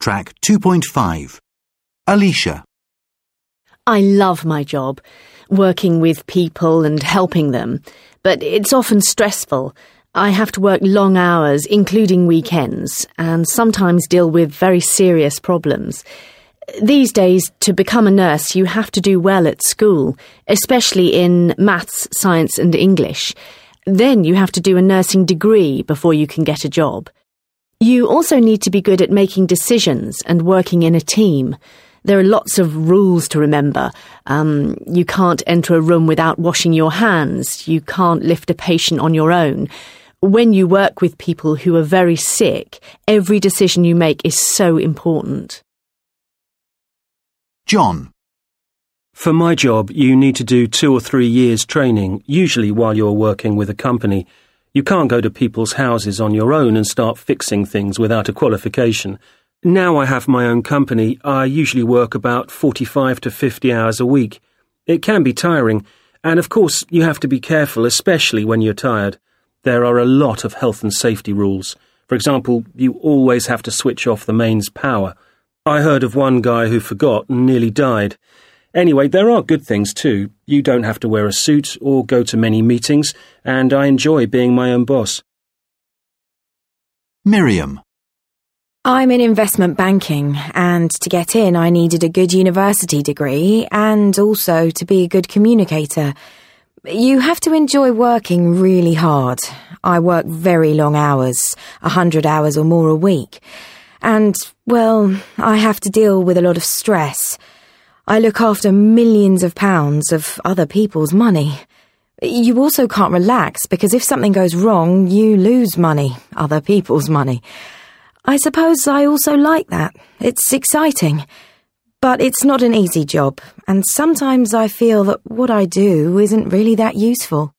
Track 2.5. Alicia. I love my job, working with people and helping them, but it's often stressful. I have to work long hours, including weekends, and sometimes deal with very serious problems. These days, to become a nurse, you have to do well at school, especially in maths, science and English. Then you have to do a nursing degree before you can get a job. You also need to be good at making decisions and working in a team. There are lots of rules to remember. You can't enter a room without washing your hands. You can't lift a patient on your own. When you work with people who are very sick, every decision you make is so important. John. For my job, you need to do 2 or 3 years training, usually while you're working with a company. You can't go to people's houses on your own and start fixing things without a qualification. Now I have my own company, I usually work about 45 to 50 hours a week. It can be tiring, and of course you have to be careful, especially when you're tired. There are a lot of health and safety rules. For example, you always have to switch off the mains power. I heard of one guy who forgot and nearly died. Anyway, there are good things too. You don't have to wear a suit or go to many meetings, and I enjoy being my own boss. Miriam. I'm in investment banking, and to get in I needed a good university degree and also to be a good communicator. You have to enjoy working really hard. I work very long hours, 100 hours or more a week. And, well, I have to deal with a lot of stress. I look after millions of pounds of other people's money. You also can't relax because if something goes wrong, you lose money, other people's money. I suppose I also like that. It's exciting. But it's not an easy job, and sometimes I feel that what I do isn't really that useful.